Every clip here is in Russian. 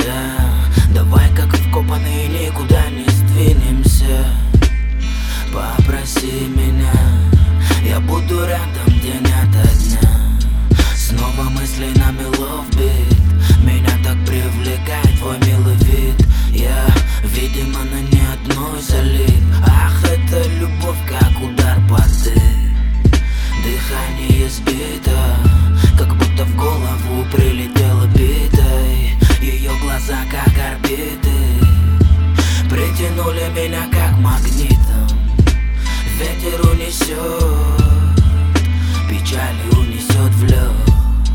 двинемся. Давай как вкопанные никуда не сдвинемся. Попроси меня, я буду рядом день ото дня. Снова мысли на меловбит, меня так привлекает твой милый вид. Я, видимо, на ни одной залип. Ах, это любовь, как удар по дых. Дыхание сбито, как будто в голову прилетела битой. Ее глаза как орбиты притянули меня как магнитом. Ветер унесет, печали унесет в лед.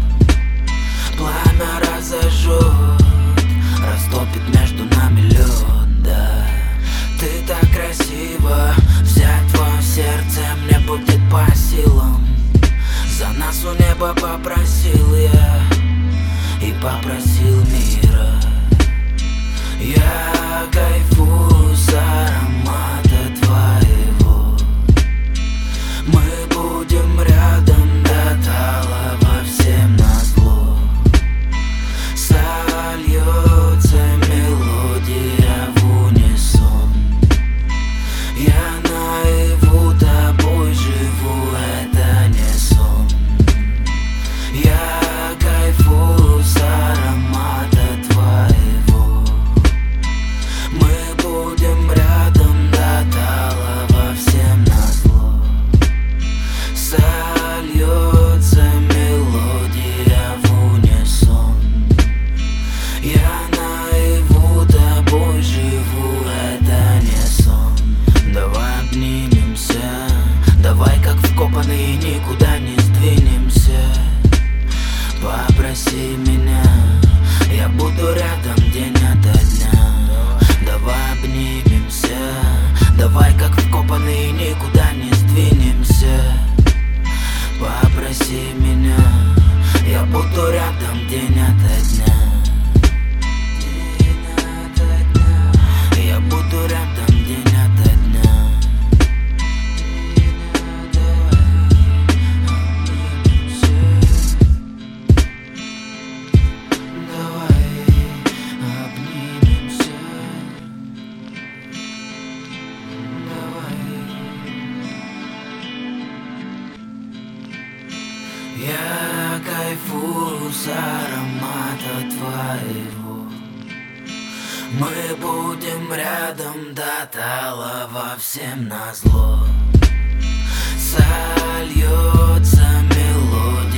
Пламя разожжет, растопит между нами лед. Да, ты так красиво, взять твое сердце мне будет по силам. За нас у неба попросил я и попросил мира. Я кайфую с аромата твоего. Мы будем рядом до талого, всем назло. Сольется мелодия в унисон. Я наяву тобой живу, это не сон. Я кайфую с аромата твоего. Мы будем рядом до талого, всем назло. Сольется мелодия в унисон. Я наяву тобой живу, это не сон. Давай обнимемся, давай как вкопанные никуда не сдвинемся. Попроси меня, я буду рядом день ото дня. Давай обнимемся, давай как вкопанные никуда не сдвинемся. Попроси меня, я буду рядом день ото дня. Я буду рядом день ото дня. Давай обнимемся. Давай. Я кайфую с аромата твоего. Мы будем рядом до талого, всем назло. Сольется мелодия